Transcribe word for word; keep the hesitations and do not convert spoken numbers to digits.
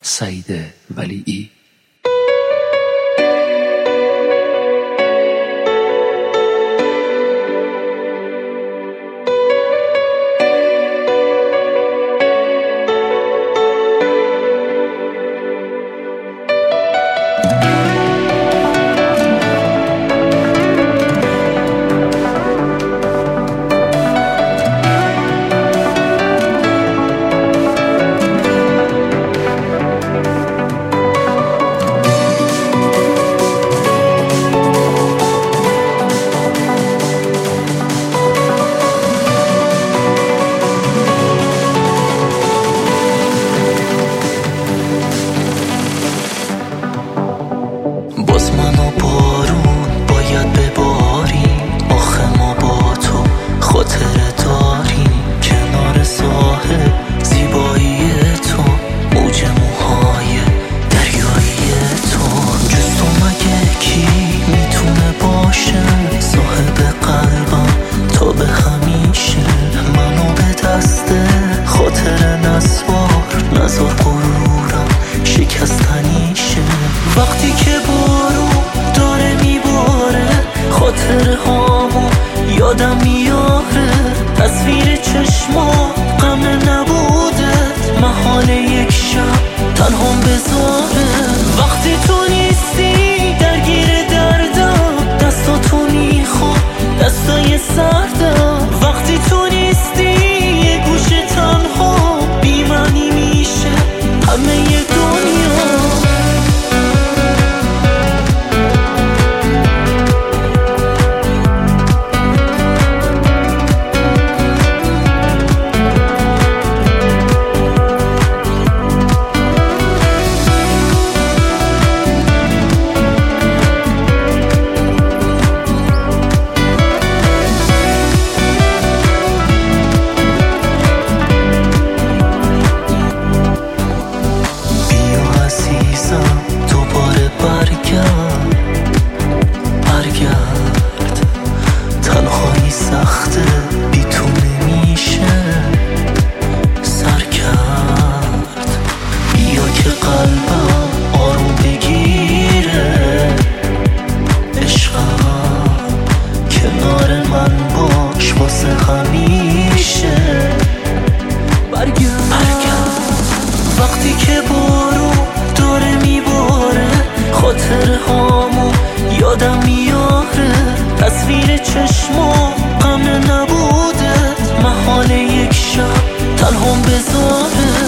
سعید ولیعی. باز من و بارون باید بباریم، آخه ما با تو خاطره داریم. کنار ساحل زیبایی تو، موج موهای دریایی تو. جز تو مگه کی میتونه باشه صاحب قلبم تا به همیشه؟ منو به دست خاطر نسوار، نزار غرورم شکستنیشه. وقتی که بارون داره میباره خاطر هامو یادم میاره. تصویر چشمات غم نبودت محال یک شب تنهام بذاره. وقتی تو نیستی درگیر دردم، دستاتو میخوام دستای سردم. وقتی تو نیستی یه گوشه تنها بی‌معنی میشه همه ی دنیا. سخته بی تو نمیشه سر کرد. بیا که قلبم آروم بگیره، عشقم کنار من باش واسه همیشه. برگرد برگرد وقتی که بارون داره میباره خاطر هامو یادم میاره. تصویر چشمات غم نبودت محال یک شب تنهام بذاره.